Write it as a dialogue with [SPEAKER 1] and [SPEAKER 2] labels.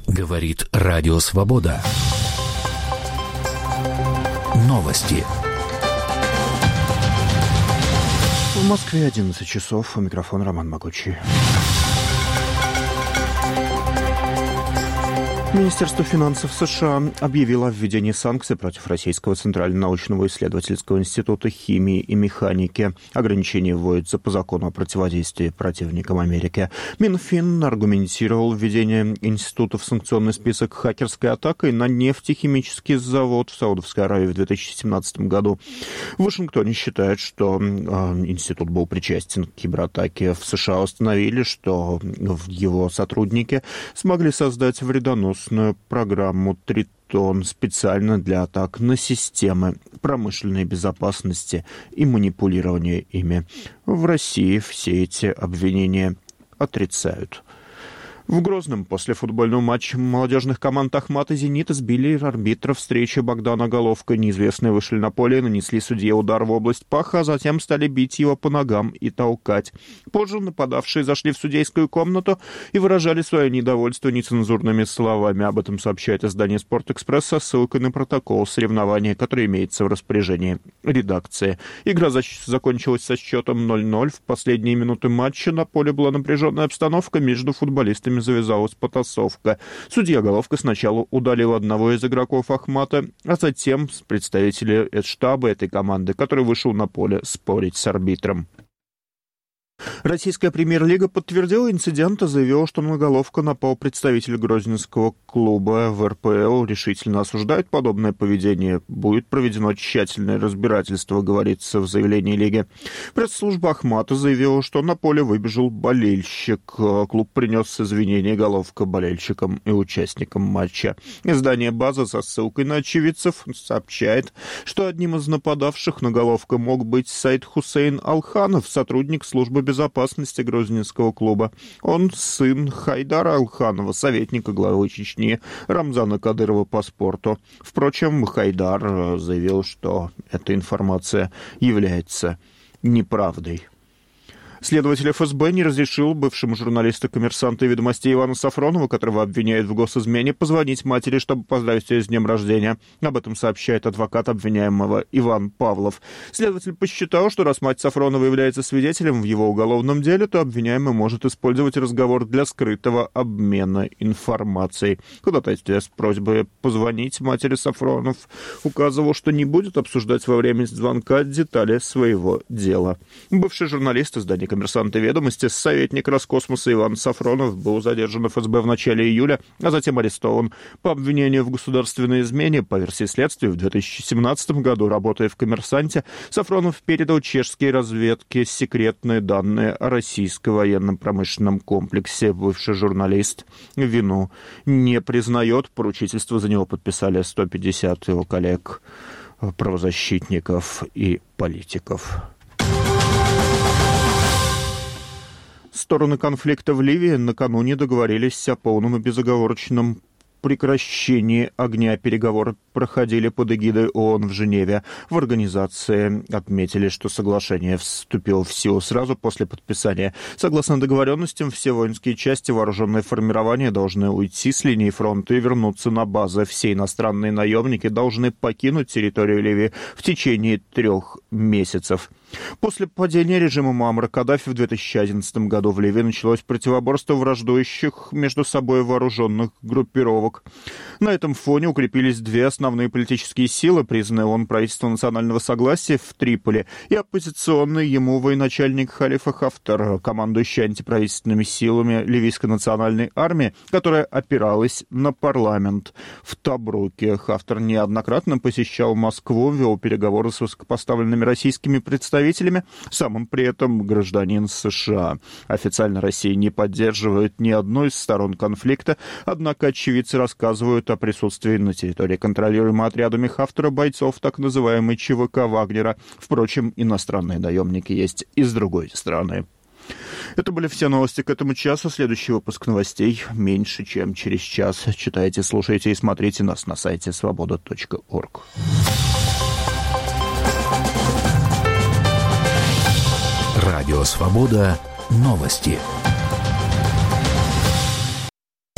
[SPEAKER 1] Говорит Радио Свобода. Новости.
[SPEAKER 2] В Москве 11 часов. У микрофона Роман Могучий. Министерство финансов США объявило о введении санкций против Российского Центрального научного исследовательского института химии и механики. Ограничения вводятся по закону о противодействии противникам Америки. Минфин аргументировал введение института в санкционный список хакерской атакой на нефтехимический завод в Саудовской Аравии в 2017 году. В Вашингтоне считают, что институт был причастен к кибератаке. В США установили, что его сотрудники смогли создать вредоносную программу «Тритон» специально для атак на системы промышленной безопасности и манипулирования ими. В России все эти обвинения отрицают. В Грозном после футбольного матча молодежных команд «Ахмат» и «Зенит» сбили арбитра встречи Богдана Головко. Неизвестные вышли на поле и нанесли судье удар в область паха, а затем стали бить его по ногам и толкать. Позже нападавшие зашли в судейскую комнату и выражали свое недовольство нецензурными словами. Об этом сообщает издание «Спортэкспресс» со ссылкой на протокол соревнования, который имеется в распоряжении редакции. Игра закончилась со счетом 0-0. В последние минуты матча на поле была напряженная обстановка, между футболистами завязалась потасовка. Судья Головко сначала удалил одного из игроков «Ахмата», а затем представители штаба этой команды, который вышел на поле спорить с арбитром. Российская премьер-лига подтвердила инцидент и заявила, что на Головко напал представитель грозненского клуба. В РПЛ решительно осуждают подобное поведение. Будет проведено тщательное разбирательство, говорится в заявлении лиги. Пресс-служба Ахмата заявила, что на поле выбежал болельщик. Клуб принес извинения Головко болельщикам и участникам матча. Издание «База» со ссылкой на очевидцев сообщает, что одним из нападавших на Головко мог быть Саид Хусейн Алханов, сотрудник службы безопасности грозненского клуба. Он сын Хайдара Алханова, советника главы Чечни Рамзана Кадырова по спорту. Впрочем, Хайдар заявил, что эта информация является неправдой. Следователь ФСБ не разрешил бывшему журналисту «Коммерсанта» и «Ведомостей» Ивану Сафронову, которого обвиняют в госизмене, позвонить матери, чтобы поздравить ее с днем рождения. Об этом сообщает адвокат обвиняемого Иван Павлов. Следователь посчитал, что раз мать Сафронова является свидетелем в его уголовном деле, то обвиняемый может использовать разговор для скрытого обмена информацией. Ходатайствуя с просьбой позвонить матери Сафронов указывал, что не будет обсуждать во время звонка детали своего дела. Бывший журналист издания «Коммерсант» и «Ведомости», советник Роскосмоса Иван Сафронов был задержан ФСБ в начале июля, а затем арестован по обвинению в государственной измене. По версии следствия, в 2017 году, работая в «Коммерсанте», Сафронов передал чешской разведке секретные данные о российском военно-промышленном комплексе. Бывший журналист вину не признает. Поручительство за него подписали 150 его коллег, правозащитников и политиков. Стороны конфликта в Ливии накануне договорились о полном и безоговорочном прекращении огня. Переговоры проходили под эгидой ООН в Женеве. В организации отметили, что соглашение вступило в силу сразу после подписания. Согласно договоренностям, все воинские части, вооруженные формирования должны уйти с линии фронта и вернуться на базы. Все иностранные наемники должны покинуть территорию Ливии в течение 3 месяцев. После падения режима Муаммара Каддафи в 2011 году в Ливии началось противоборство враждующих между собой вооруженных группировок. На этом фоне укрепились две основные политические силы, признанные ООН правительством национального согласия в Триполи, и оппозиционный ему военачальник Халифа Хафтар, командующий антиправительственными силами ливийской национальной армии, которая опиралась на парламент в Тобруке. Хафтар неоднократно посещал Москву, вел переговоры с высокопоставленными российскими представителями, сам он при этом гражданин США. Официально Россия не поддерживает ни одну из сторон конфликта, однако очевидцы рассказывают о присутствии на территории контролируемой отрядами Хафтара бойцов так называемой ЧВК Вагнера. Впрочем, иностранные наемники есть и с другой стороны. Это были все новости к этому часу. Следующий выпуск новостей меньше, чем через час. Читайте, слушайте и смотрите нас на сайте svoboda.org.
[SPEAKER 1] Радио «Свобода». Новости.